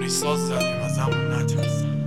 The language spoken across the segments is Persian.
عمری ساز زدیم از همون نترسم.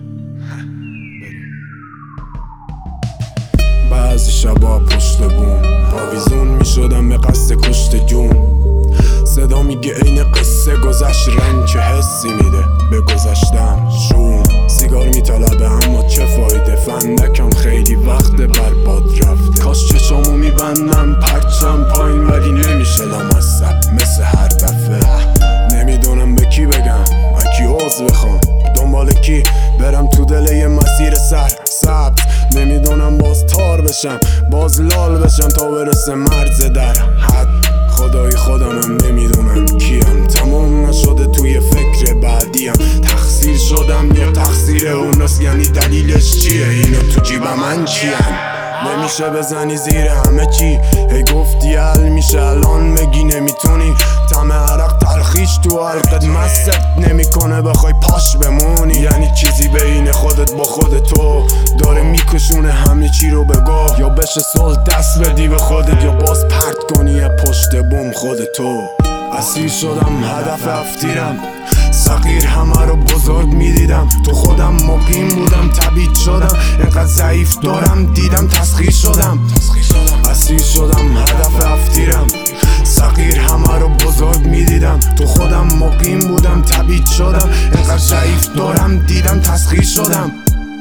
بعضی شبا پشت بوم آویزون می شدم به قصد کشت جون. صدا میگه این قصه گذشت رنگ چه حسی میده به گذشتم شون. سیگار میطلبه اما چه فایده، فندکم خیلی وقت برباد رفته. کاش چشامو میبندم پرچم پایین ولی نمیشه لامصب مثل هر دفعه. نمیدونم به کی بگم اکی عوض بخوام، دنبال کی برم تو دل یه مسیر سبز. نمیدونم باز تار بشم باز لال بشم تا برسه مرز در حد. خدای خودمم نمیدونم کیم، تمام نشده توی فکر بعدیم. تقصیر شدم یا تقصیر اوناست، یعنی دلیلش چیه؟ اینو تو جیبم من چیم؟ نمیشه بزنی زیر همه چی، هی گفتی حل میشه الان بگی نمیتونی. طعم عرق تلخیش تو حلقت مست نمیکنه بخوای پاش بمونی. یعنی چیزی بین خودت با خودت تو داره میکشونه همه چی رو بگو. یا بشه صلح دست بدی به خودت یا باز پرت کنی پشت بوم خودتو. اسیر شدم هدف افتیرم، صغیر همه رو بزرگ میدیدم. تو خودم مقیم بودم تبعید شدم، اینقدر ضعیف دارم دیدم تسخیر شدم. اسیر شدم هدف افتیرم، صغیر همه رو بزرگ میدیدم. تو خودم مقیم بودم تبعید شدم، اینقدر ضعیف دارم دیدم تسخیر شدم.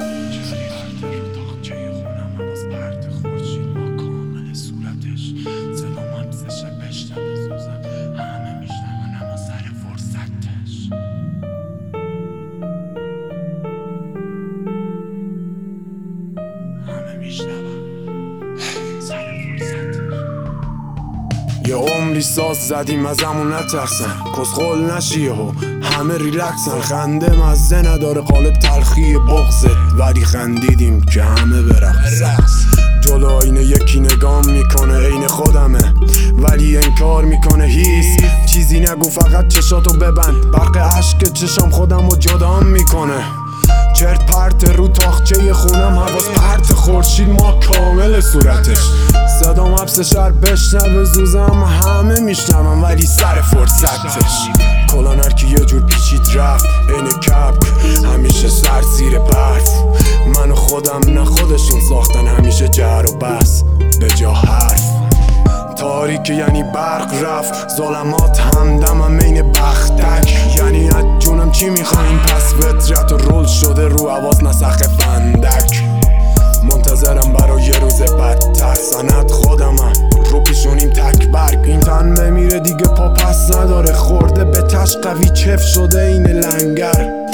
یه عمری ساز زدیم از همون نترسن، کسخل نشیه و همه ریلکسن. خنده مزه نداره قالب تلخی بغزت، ولی خندیدیم که همه برقصن. جلو آینه یکی نگام میکنه عین خودمه ولی انکار میکنه هیس. چیزی نگو فقط چشاتو ببند، برق عشق چشام خودمو جدام میکنه. چرت پرت رو تاخچه خونم، حواس پرت خورشید ما کامل صورتش. صدام حبس شهر بشنوه زوزم همه میشنوم ولی سر فرصتش. کلان هرکی یه جور پیچید رفت این کپک، همیشه سر زیر برف. من و خودم نه خودشون ساختن همیشه جر و بس به جا حرف. تاریک یعنی برق رفت، ظلمات همدمم این بختک. یعنی از جونم چی میخواین پس فطرت و رول شده رو حواس نسخ فندک. منتظرم برای یه روز بدتر، سند خودمم رو پیشونیم تک برگ. این تن بمیره دیگه پا پس نداره، خورده به تش قوی چف شده این لنگر.